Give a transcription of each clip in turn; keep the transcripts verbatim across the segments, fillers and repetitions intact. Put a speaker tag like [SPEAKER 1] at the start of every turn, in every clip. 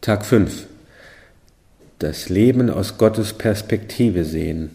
[SPEAKER 1] Tag fünf. Das Leben aus Gottes Perspektive sehen.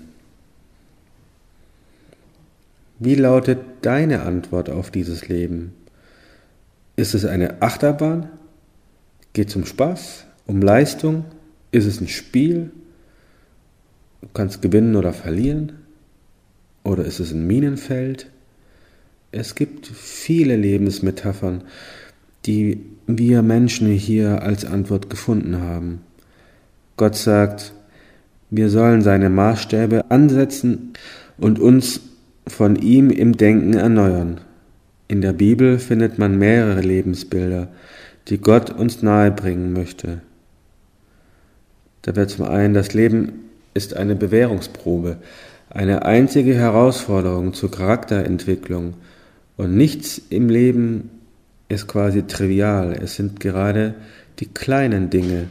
[SPEAKER 1] Wie lautet deine Antwort auf dieses Leben? Ist es eine Achterbahn? Geht es um Spaß? Um Leistung? Ist es ein Spiel? Du kannst gewinnen oder verlieren? Oder ist es ein Minenfeld? Es gibt viele Lebensmetaphern, die wir Menschen hier als Antwort gefunden haben. Gott sagt, wir sollen seine Maßstäbe ansetzen und uns von ihm im Denken erneuern. In der Bibel findet man mehrere Lebensbilder, die Gott uns nahebringen möchte. Da wird zum einen, das Leben ist eine Bewährungsprobe, eine einzige Herausforderung zur Charakterentwicklung und nichts im Leben ist quasi trivial. Es sind gerade die kleinen Dinge,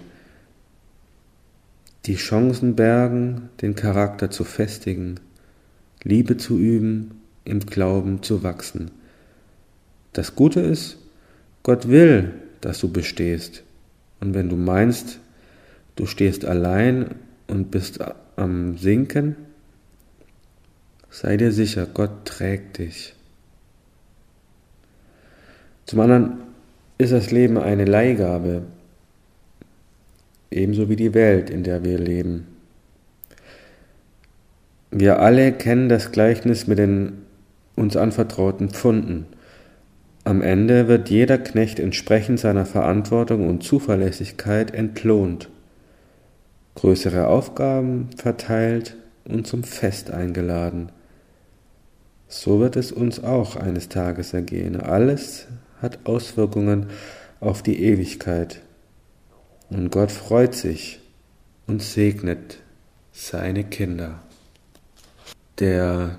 [SPEAKER 1] die Chancen bergen, den Charakter zu festigen, Liebe zu üben, im Glauben zu wachsen. Das Gute ist, Gott will, dass du bestehst. Und wenn du meinst, du stehst allein und bist am Sinken, sei dir sicher, Gott trägt dich. Zum anderen ist das Leben eine Leihgabe, ebenso wie die Welt, in der wir leben. Wir alle kennen das Gleichnis mit den uns anvertrauten Pfunden. Am Ende wird jeder Knecht entsprechend seiner Verantwortung und Zuverlässigkeit entlohnt, größere Aufgaben verteilt und zum Fest eingeladen. So wird es uns auch eines Tages ergehen. Alles hat Auswirkungen auf die Ewigkeit. Und Gott freut sich und segnet seine Kinder. Der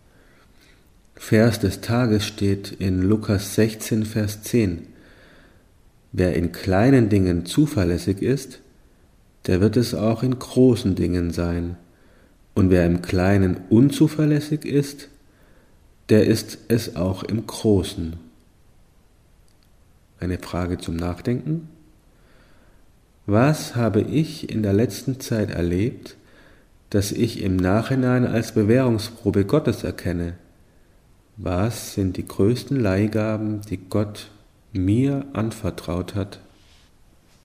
[SPEAKER 1] Vers des Tages steht in Lukas sechzehn, Vers zehn. Wer in kleinen Dingen zuverlässig ist, der wird es auch in großen Dingen sein. Und wer im Kleinen unzuverlässig ist, der ist es auch im Großen. Eine Frage zum Nachdenken. Was habe ich in der letzten Zeit erlebt, das ich im Nachhinein als Bewährungsprobe Gottes erkenne? Was sind die größten Leihgaben, die Gott mir anvertraut hat?